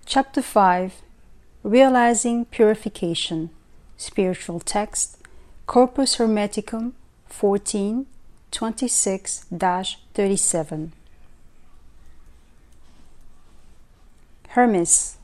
Chapter 5 Realizing Purification. Spiritual text Corpus Hermeticum 14:26-37. Hermes,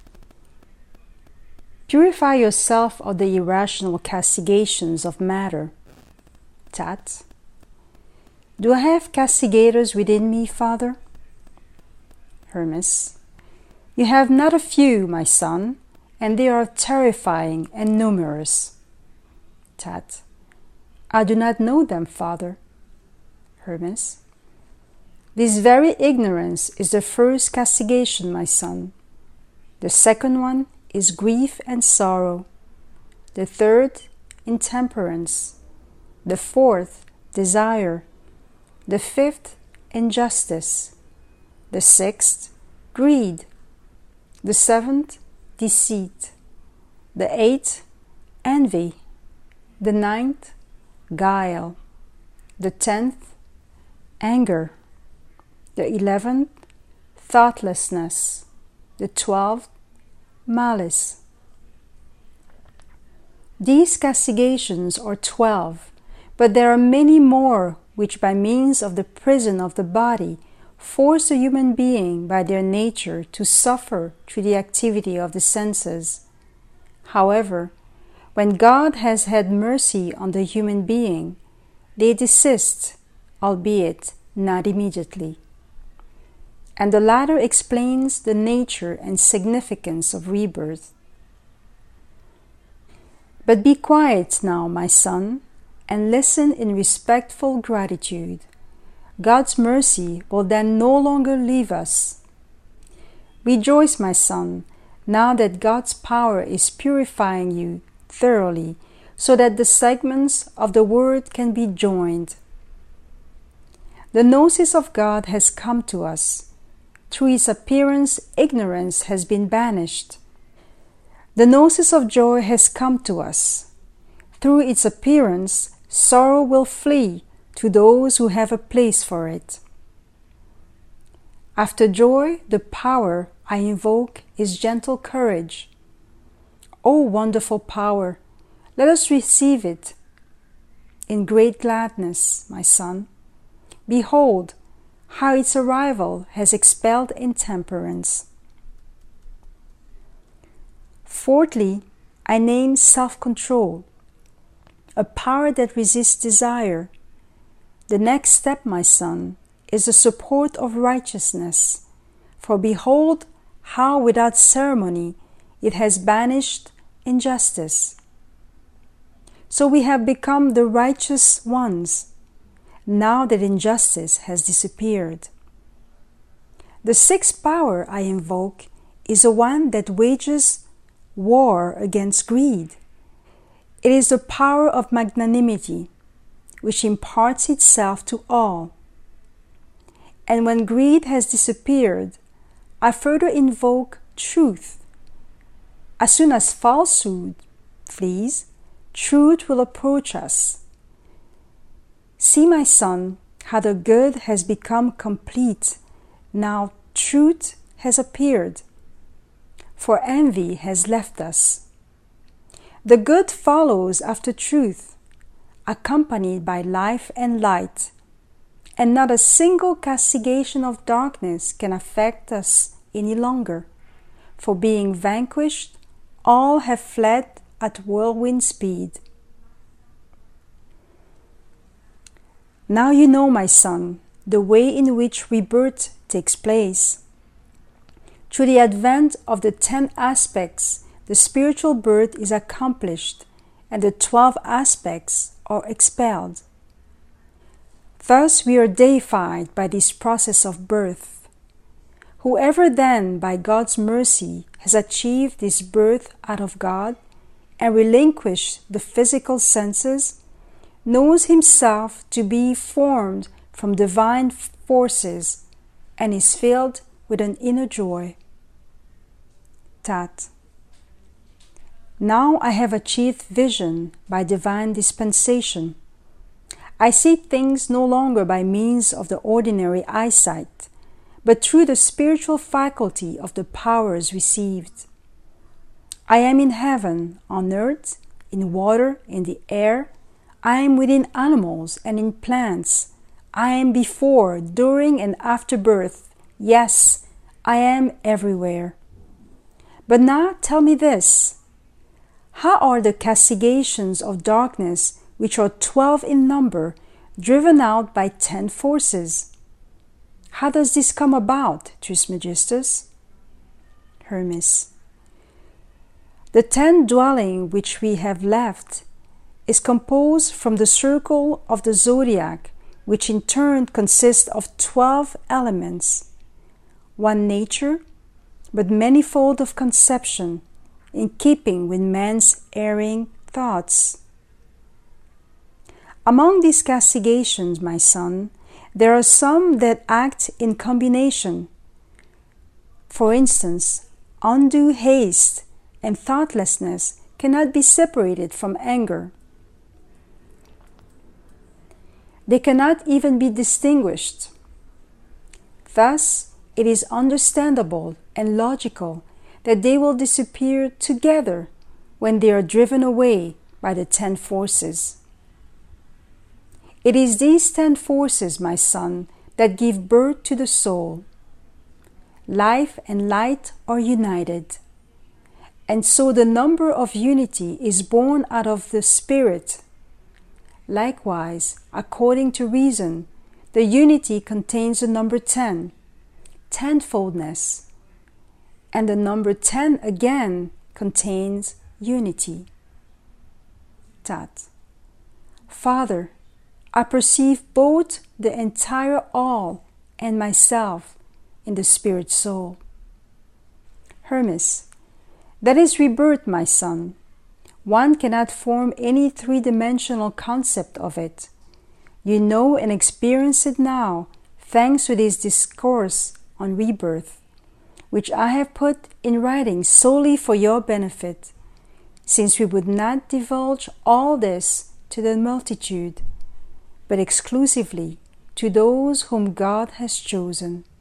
purify yourself of the irrational castigations of matter. Tat, do I have castigators within me, Father? Hermes, you have not a few, my son, and they are terrifying and numerous. Tat, I do not know them, Father. Hermes, this very ignorance is the first castigation, my son. The second one is grief and sorrow. The third, intemperance. The fourth, desire. The fifth, injustice. The sixth, greed. The seventh, deceit. The eighth, envy. The ninth, guile. The 10th, anger. The 11th, thoughtlessness. The 12th, malice. These castigations are 12, but there are many more which by means of the prison of the body force a human being by their nature to suffer through the activity of the senses. However, when God has had mercy on the human being, they desist, albeit not immediately. And the latter explains the nature and significance of rebirth. But be quiet now, my son, and listen in respectful gratitude. God's mercy will then no longer leave us. Rejoice, my son, now that God's power is purifying you thoroughly, so that the segments of the word can be joined. The gnosis of God has come to us. Through its appearance, ignorance has been banished. The gnosis of joy has come to us. Through its appearance, sorrow will flee to those who have a place for it. After joy, the power I invoke is gentle courage. O wonderful power, let us receive it in great gladness, my son. Behold, how its arrival has expelled intemperance. Fourthly, I name self-control, a power that resists desire. The next step, my son, is the support of righteousness, for behold how without ceremony it has banished injustice. So we have become the righteous ones, now that injustice has disappeared. The sixth power I invoke is the one that wages war against greed. It is the power of magnanimity, which imparts itself to all. And when greed has disappeared, I further invoke truth. As soon as falsehood flees, truth will approach us. See, my son, how the good has become complete. Now truth has appeared, for envy has left us. The good follows after truth, accompanied by life and light, and not a single castigation of darkness can affect us any longer, for being vanquished, all have fled at whirlwind speed. Now you know, my son, the way in which rebirth takes place. Through the advent of the 10 aspects, the spiritual birth is accomplished, and the 12 aspects are expelled. Thus we are deified by this process of birth. Whoever then, by God's mercy, has achieved this birth out of God and relinquished the physical senses, knows himself to be formed from divine forces and is filled with an inner joy. Tat. Now I have achieved vision by divine dispensation. I see things no longer by means of the ordinary eyesight, but through the spiritual faculty of the powers received. I am in heaven, on earth, in water, in the air. I am within animals and in plants. I am before, during, and after birth. Yes, I am everywhere. But now tell me this. How are the castigations of darkness, which are 12 in number, driven out by 10 forces? How does this come about, Trismegistus? Hermes. The 10 dwelling which we have left is composed from the circle of the zodiac, which in turn consists of 12 elements, one nature, but manifold of conception, in keeping with man's erring thoughts. Among these castigations, my son, there are some that act in combination. For instance, undue haste and thoughtlessness cannot be separated from anger. They cannot even be distinguished. Thus, it is understandable and logical that they will disappear together when they are driven away by the 10 forces. It is these 10 forces, my son, that give birth to the soul. Life and light are united, and so the number of unity is born out of the spirit. Likewise, according to reason, the unity contains the number 10, tenfoldness, and the number 10 again contains unity. Tat. Father, I perceive both the entire all and myself in the spirit soul. Hermes. That is rebirth, my son. One cannot form any three-dimensional concept of it. You know and experience it now, thanks to this discourse on rebirth, which I have put in writing solely for your benefit, since we would not divulge all this to the multitude, but exclusively to those whom God has chosen.